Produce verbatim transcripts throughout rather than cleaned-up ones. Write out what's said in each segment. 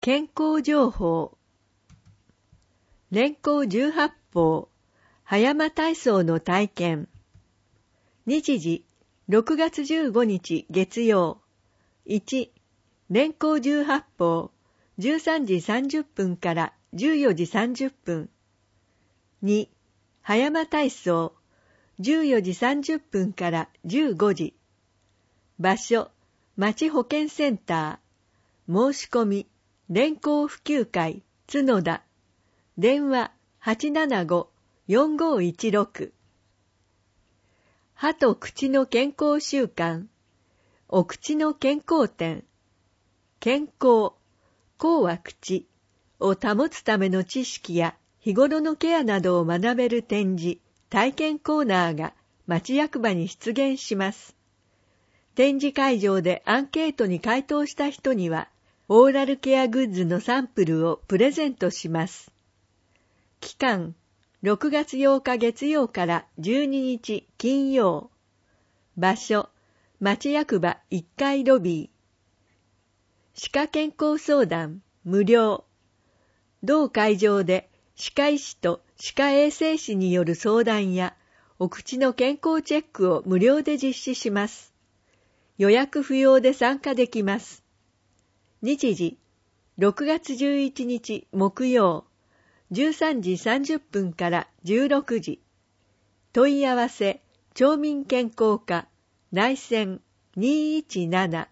健康情報。連行十八法、葉山体操の体験。日時、ろくがつじゅうごにち月曜。いち、連行十八法、じゅうさんじさんじゅっぷんからじゅうよじさんじゅっぷん。に、葉山体操、じゅうよじさんじゅっぷんからじゅうごじ。場所、町保健センター。申し込み、連行普及会、角田。電話 はちななご よんごいちろく。歯と口の健康習慣。お口の健康展。健康、口は口を保つための知識や日頃のケアなどを学べる展示、体験コーナーが町役場に出現します。展示会場でアンケートに回答した人には、オーラルケアグッズのサンプルをプレゼントします。期間、ろくがつようか月曜からじゅうににち金曜。場所、町役場いっかいロビー。歯科健康相談、無料。同会場で歯科医師と歯科衛生士による相談や、お口の健康チェックを無料で実施します。予約不要で参加できます。日時、ろくがつじゅういちにち木曜、じゅうさんじさんじゅっぷんからじゅうろくじ。問い合わせ、町民健康課、内線にいちなな。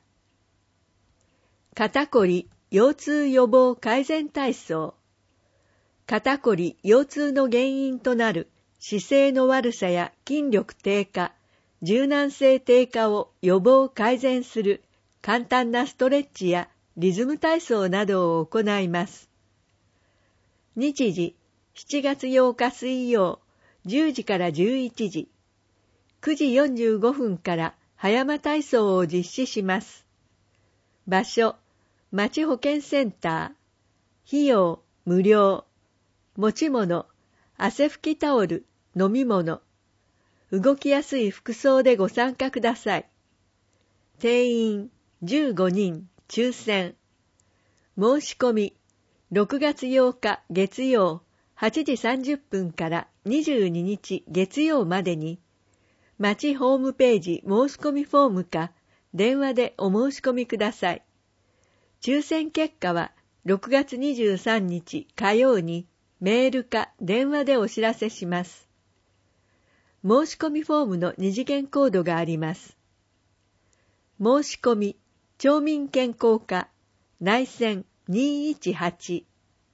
肩こり、腰痛予防改善体操。肩こり、腰痛の原因となる姿勢の悪さや筋力低下、柔軟性低下を予防改善する簡単なストレッチやリズム体操などを行います。日時、しちがつようか水曜、じゅうじからじゅういちじ。くじよんじゅうごふんから葉山体操を実施します。場所、町保健センター。費用、無料。持ち物、汗拭きタオル、飲み物。動きやすい服装でご参加ください。定員じゅうごにん、抽選。申し込み、ろくがつようか月曜はちじさんじゅっぷんからにじゅうににち月曜までに、町ホームページ申し込みフォームか電話でお申し込みください。抽選結果はろくがつにじゅうさんにち火曜にメールか電話でお知らせします。申し込みフォームの二次元コードがあります。申し込み、町民健康課、内線にいちはち。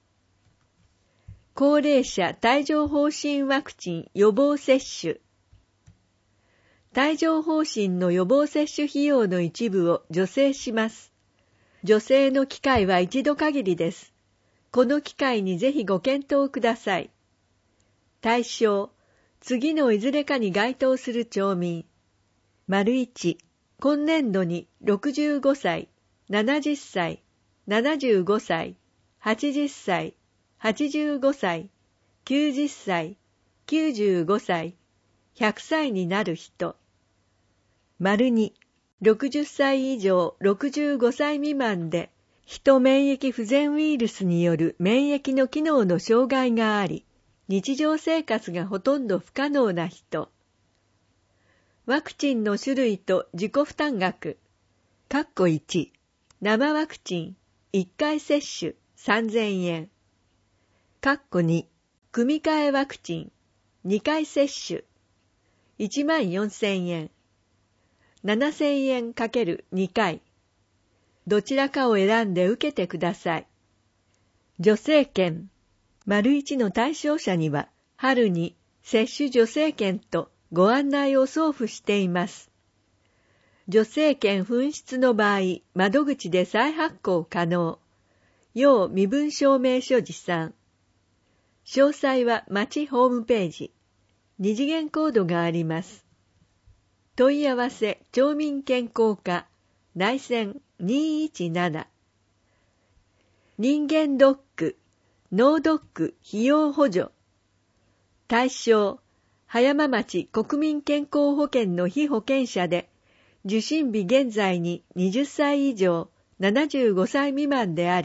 高齢者帯状疱疹ワクチン予防接種。帯状疱疹の予防接種費用の一部を助成します。助成の機会は一度限りです。この機会にぜひご検討ください。対象、次のいずれかに該当する町民。丸いち、今年度にろくじゅうごさい、ななじゅっさい、ななじゅうごさい、はちじゅっさい、はちじゅうごさい、きゅうじゅっさい、きゅうじゅうごさい、ひゃくさいになる人。丸に、ろくじゅっさい以上ろくじゅうごさい未満で、ヒト免疫不全ウイルスによる免疫の機能の障害があり、日常生活がほとんど不可能な人。ワクチンの種類と自己負担額。括弧いち、生ワクチンいっかい接種さんぜんえん。括弧に、組み換えワクチンにかい接種いちまんよんせんえん。ななせんえん ×に 回。どちらかを選んで受けてください。助成券。丸いちの対象者には、春に接種助成券とご案内を送付しています。助成券紛失の場合、窓口で再発行可能。要身分証明書持参。詳細は町ホームページ。二次元コードがあります。問い合わせ町民健康課、内線にいちなな。人間ドック、脳ドック費用補助。対象、葉山町国民健康保険の被保険者で、受診日現在にはたち以上ななじゅうごさい未満であり、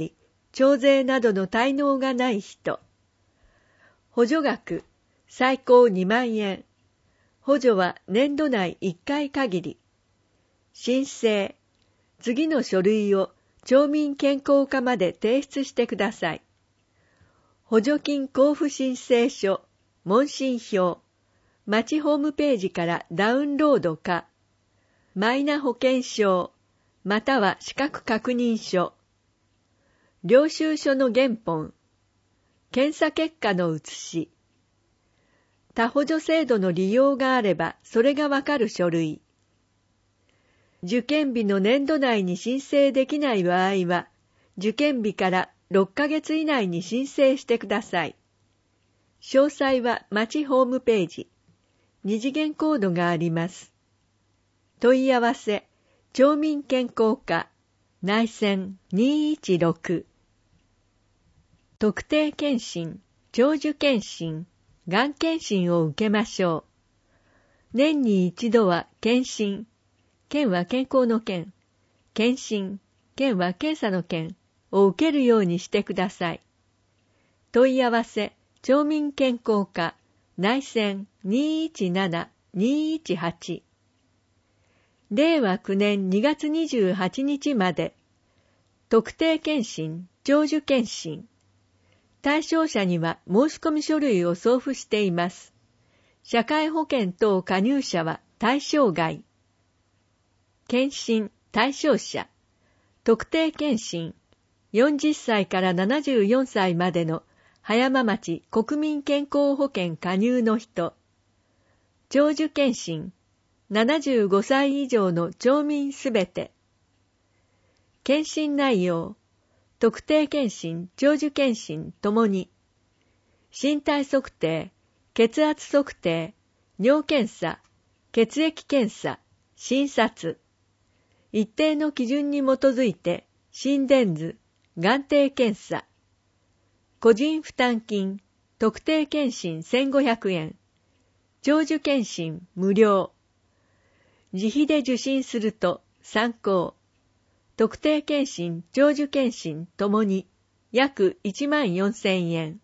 徴税などの滞納がない人。補助額、最高にまんえん。補助は年度内いっかい限り。申請、次の書類を町民健康課まで提出してください。補助金交付申請書、問診票、町ホームページからダウンロードか、マイナ保険証、または資格確認書、領収書の原本、検査結果の写し、他補助制度の利用があればそれがわかる書類。受験日の年度内に申請できない場合は、受験日からろっかげつ以内に申請してください。詳細は町ホームページ、二次元コードがあります。問い合わせ、町民健康課、内線にいちろく。特定健診、長寿健診、がん検診を受けましょう。年に一度は検診、健は健康の健、検診、健は検査の健を受けるようにしてください。問い合わせ、町民健康課、内線にいちなな にいちはち。れいわきゅうねんにがつにじゅうはちにちまで、特定健診、長寿健診。対象者には申し込み書類を送付しています。社会保険等加入者は対象外。検診対象者、特定健診、よんじゅっさいからななじゅうよんさいまでの葉山町国民健康保険加入の人。長寿健診、ななじゅうごさい以上の町民すべて。検診内容、特定健診、長寿健診ともに、身体測定、血圧測定、尿検査、血液検査、診察、一定の基準に基づいて、心電図、眼底検査、個人負担金、特定健診せんごひゃくえん、長寿健診無料、自費で受診すると参考、特定健診、長寿健診ともに約いちまんよんせんえん。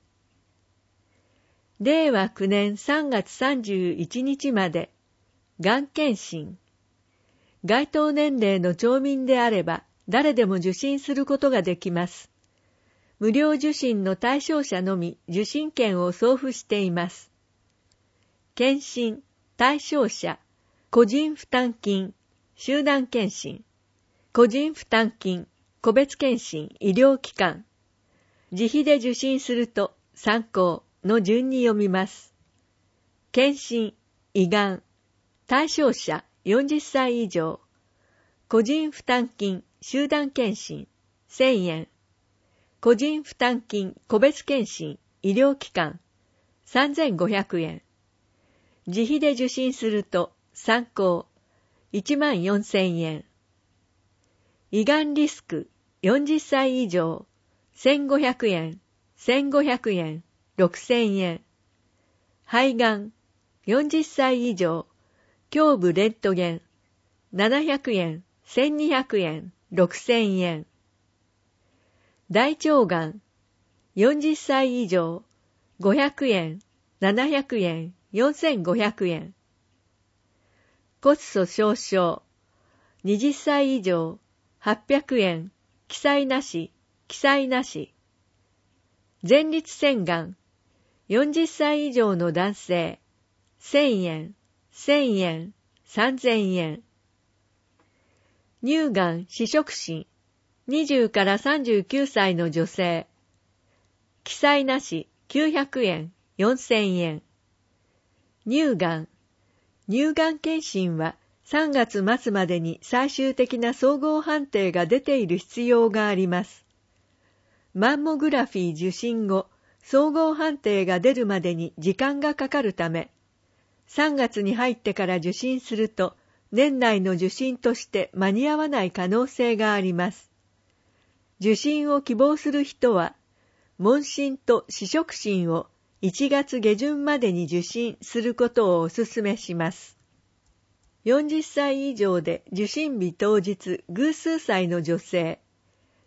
れいわきゅうねんさんがつさんじゅういちにちまで、がん検診。該当年齢の町民であれば誰でも受診することができます。無料受診の対象者のみ受診券を送付しています。検診、対象者、個人負担金、集団検診。個人負担金、個別検診、医療機関。自費で受診すると参考の順に読みます。検診、胃がん。対象者よんじゅっさい以上。個人負担金、集団検診、せんえん。個人負担金、個別検診、医療機関、さんぜんごひゃくえん。自費で受診すると参考、いちまんよんせんえん。胃がんリスク、よんじゅっさい以上、せんごひゃくえん、せんごひゃくえん、ろくせんえん。肺がん、よんじゅっさい以上、胸部レントゲン、ななひゃくえん、せんにひゃくえん、ろくせんえん。大腸がん、よんじゅっさい以上、ごひゃくえん、ななひゃくえん、よんせんごひゃくえん。骨粗鬆症、はたち以上、はっぴゃくえん、記載なし、記載なし。前立腺がん、よんじゅっさい以上の男性、せんえん、せんえん、さんぜんえん。乳がん四触診、にじゅうからさんじゅうきゅうさいの女性、記載なしきゅうひゃくえん、よんせんえん。乳がん、乳がん検診はさんがつまつまでに最終的な総合判定が出ている必要があります。マンモグラフィー受診後、総合判定が出るまでに時間がかかるため、さんがつに入ってから受診すると、年内の受診として間に合わない可能性があります。受診を希望する人は、問診と試食診をいちがつげじゅんまでに受診することをお勧めします。よんじゅっさい以上で受診日当日偶数歳の女性、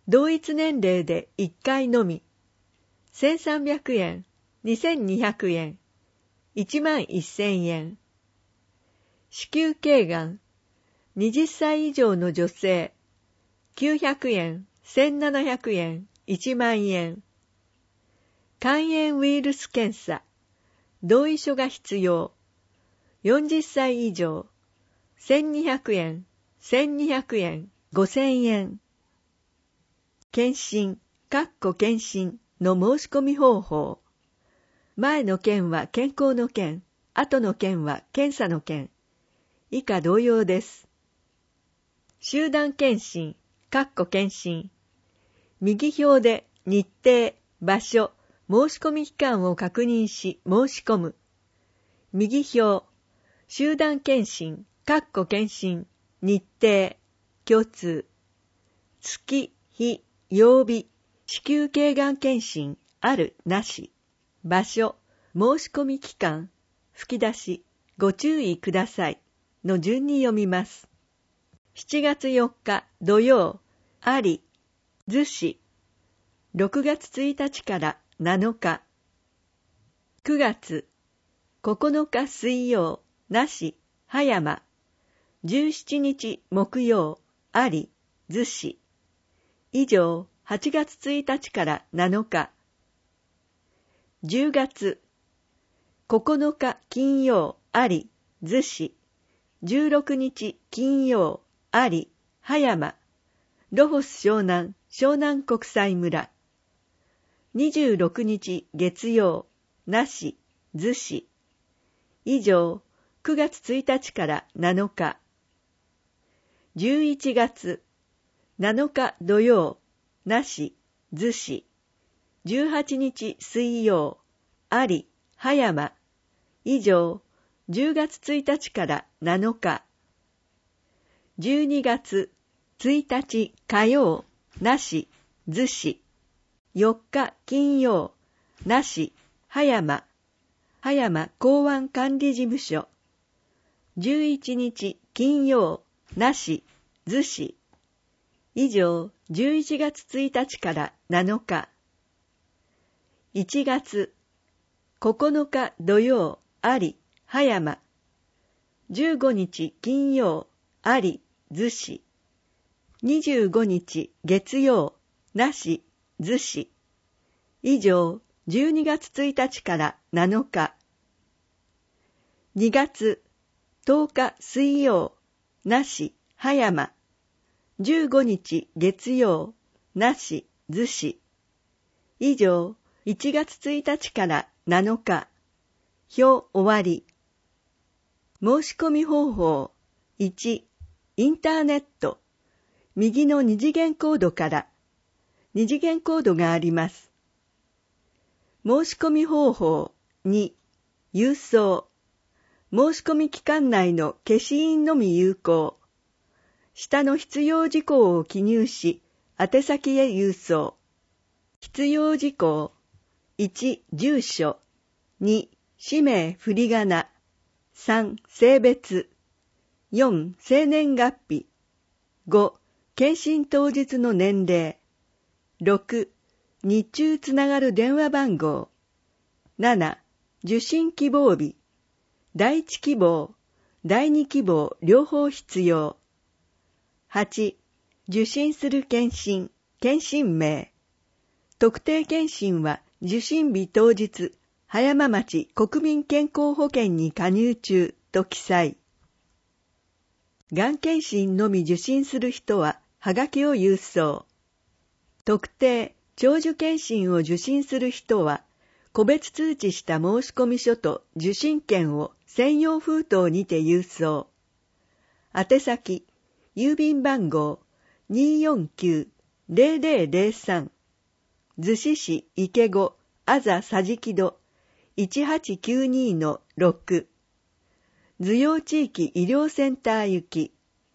同一年齢でいっかいのみ、せんさんびゃくえん、にせんにひゃくえん、いちまんせんえん。子宮頸がん、はたち以上の女性、きゅうひゃくえん、せんななひゃくえん、いちまんえん。肝炎ウイルス検査、同意書が必要、よんじゅっさい以上、せんにひゃくえん、せんにひゃくえん、ごせんえん。検診、かっこ検診の申し込み方法。前の件は健康の件、後の件は検査の件。以下同様です。集団検診、かっこ検診。右表で日程、場所、申し込み期間を確認し申し込む。右表、集団検診、かっこ検診、日程、共通。月、日、曜日、子宮頸がん検診、ある、なし。場所、申し込み期間、吹き出し、ご注意ください。の順に読みます。しちがつよっか土曜、あり、逗子。ろくがつついたちからなのか。くがつ、ここのか水曜、なし、葉山。じゅうしちにち木曜、あり、逗子。以上、はちがつついたちからなのか。じゅうがつ、ここのか金曜、あり、逗子。じゅうろくにち金曜、あり、葉山。ロフォス湘南、湘南国際村。にじゅうろくにち月曜、なし、逗子。以上、くがつついたちからなのか。じゅういちがつ、なのか土曜、なし、逗子。じゅうはちにち水曜、あり、葉山。以上、じゅうがつついたちからなのか。じゅうにがつついたち火曜、なし、逗子。よっか金曜、なし、葉山。葉山港湾管理事務所。じゅういちにち金曜、なし、逗子。以上、じゅういちがつついたちからなのか。いちがつ、ここのか土曜、あり、葉山。じゅうごにち金曜、あり、逗子。にじゅうごにち月曜、なし、逗子。以上、じゅうにがつついたちからなのか。にがつ、とおか水曜、なし、葉山。じゅうごにち月曜、なし、逗子。以上、いちがつついたちからなのか。表終わり。申し込み方法。いち、インターネット。右の二次元コードから二次元コードがあります。申し込み方法。に、郵送。申し込み期間内の消印のみ有効。下の必要事項を記入し、宛先へ郵送。必要事項。いち、住所。に、氏名振り仮名。さん、性別。よん、生年月日。ご、検診当日の年齢。ろく、日中つながる電話番号。なな、受診希望日。第一希望、第二希望両方必要。はち、受診する検診、検診名。特定検診は受診日当日、葉山町国民健康保険に加入中と記載。がん検診のみ受診する人は、はがきを郵送。特定、長寿検診を受診する人は、個別通知した申込書と受診券を専用封筒にて郵送。宛先、郵便番号 にーよんきゅう ゼロゼロゼロさん 逗子市池子あざさじきど いちはちきゅうにのろく 図用地域医療センター行き。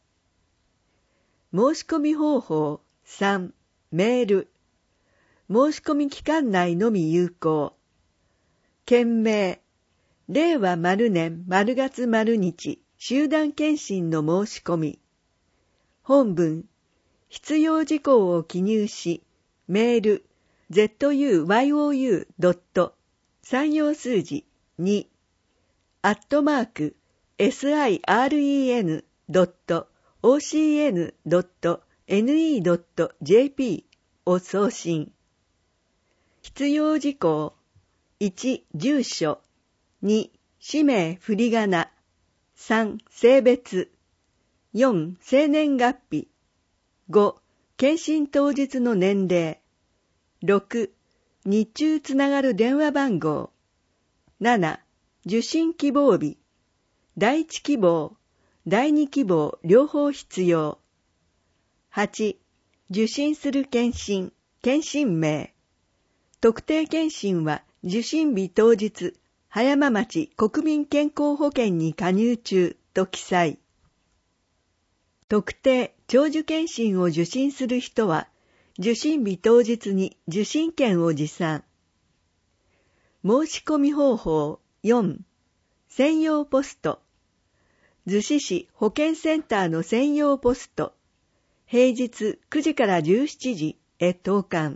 申し込み方法。さん、メール。申し込み期間内のみ有効。件名。令和丸年丸月丸日集団検診の申し込み。本文。 必要事項を記入し、メール ズユードット 三要数字にアットマーク シン ドット オーシーエヌ ドット ネット ドット ジェーピー を送信。必要事項いち、住所に、氏名振り仮名さん、性別よん、生年月日ご、検診当日の年齢ろく、日中つながる電話番号なな、受診希望日第一希望、第二希望両方必要はち、受診する検診、検診名特定検診は受診日当日、葉山町国民健康保険に加入中と記載。特定長寿検診を受診する人は、受診日当日に受診券を持参。申し込み方法よん、専用ポスト。逗子市保健センターの専用ポスト。平日くじからじゅうしちじへ投函。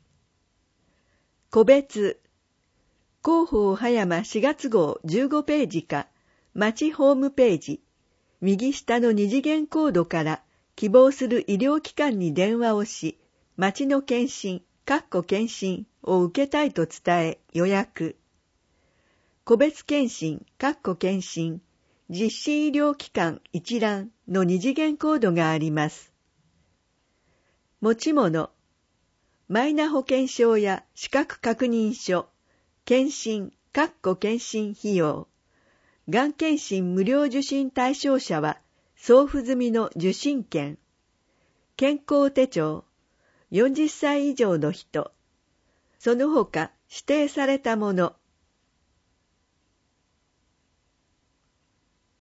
個別。広報葉山しがつ号じゅうごページか、町ホームページ。右下の二次元コードから希望する医療機関に電話をし、町の検診、検診を受けたいと伝え予約。個別検診、検診、実施医療機関一覧の二次元コードがあります。持ち物、マイナ保険証や資格確認書、検診、検診費用、がん検診無料受診対象者は送付済みの受診券、健康手帳、よんじゅっさい以上の人、その他指定されたもの、